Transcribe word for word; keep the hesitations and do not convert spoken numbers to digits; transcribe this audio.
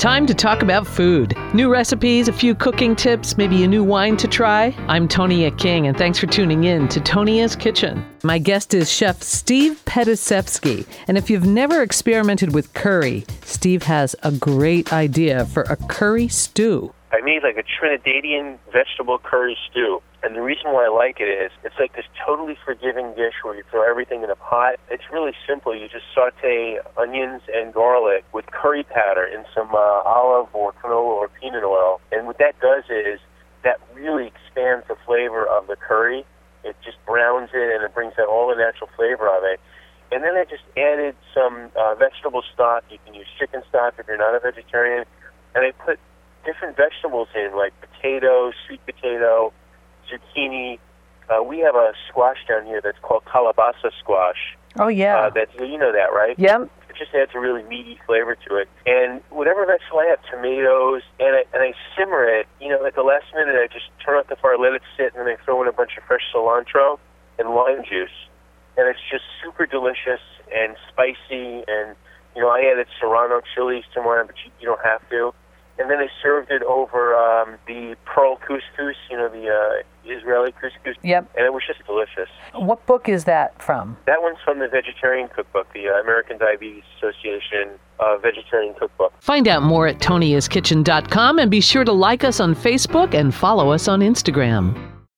Time to talk about food. New recipes, a few cooking tips, maybe a new wine to try. I'm Tonia King, and thanks for tuning in to Tonia's Kitchen. My guest is Chef Steve Pedasevsky, and if you've never experimented with curry, Steve has a great idea for a curry stew. I made like a Trinidadian vegetable curry stew. And the reason why I like it is it's like this totally forgiving dish where you throw everything in a pot. It's really simple. You just saute onions and garlic with curry powder in some uh, olive or canola or peanut oil. And what that does is that really expands the flavor of the curry. It just browns it and it brings out all the natural flavor of it. And then I just added some uh, vegetable stock. You can use chicken stock if you're not a vegetarian. And I put different vegetables in, like potato, sweet potato, zucchini. Uh, we have a squash down here that's called calabaza squash. Oh, yeah. Uh, that's, you know that, right? Yep. It just adds a really meaty flavor to it. And whatever vegetable I have, tomatoes, and I, and I simmer it. You know, at the last minute, I just turn off the fire, let it sit, and then I throw in a bunch of fresh cilantro and lime juice. And it's just super delicious and spicy. And, you know, I added serrano chilies to mine, but you, you don't have to. And then I served it over um, the pearl couscous, you know, the uh, Israeli couscous. Yep. And it was just delicious. What book is that from? That one's from the Vegetarian Cookbook, the uh, American Diabetes Association uh, Vegetarian Cookbook. Find out more at tonias kitchen dot com and be sure to like us on Facebook and follow us on Instagram.